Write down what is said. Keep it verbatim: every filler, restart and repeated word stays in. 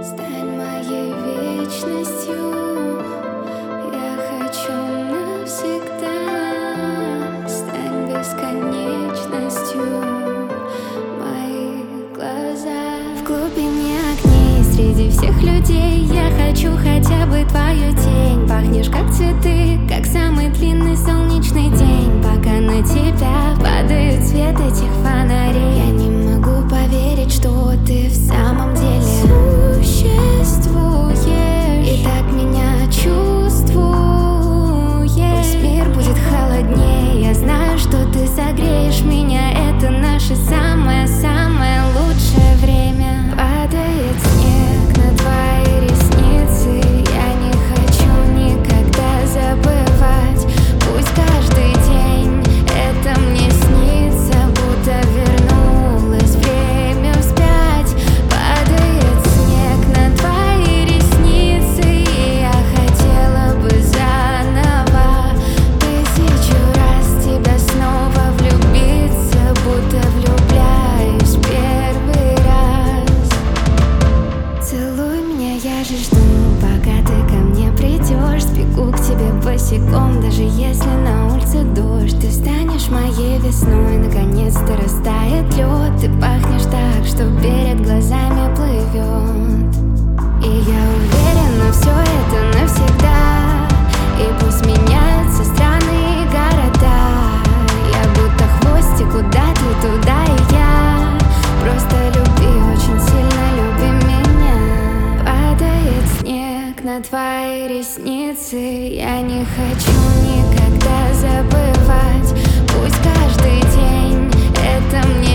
Стань моей вечностью, я хочу навсегда. Стань бесконечностью моих глазах. В глубине огней среди всех людей я хочу хотя бы твою тень. Пахнешь как цветы, как самый длинный солнечный день. Пока на тебя падает свет этих фонарей, я не могу поверить, что ты в самом деле существуешь и так меня чувствуешь. Пусть мир будет холоднее, я знаю, что ты согреешь меня. Это наше самое-самое лучшее время. Падает снег на твои ресницы, я не хочу никогда забывать. Пусть каждый день это мне снится, будто вернулось время вспять. Падает снег на твои ресницы, и я хотела бы заново тысячу раз тебя снова влюбиться, будто влюбляюсь первый раз. Целуй меня, я же жду, пока ты ко мне придешь. Сбегу к тебе босиком, даже если на улице дождь. Ты станешь моей весной, наконец-то растает лед. Ты пахнешь так, что перед глазами плывет. И я уверена, все это навсегда. И пусть меняются страны и города, я будто хвостик куда ты, туда и я. Просто люби, очень сильно люби меня. Падает снег на твои ресницы, я не хочу никогда забывать. Пусть каждый день это мне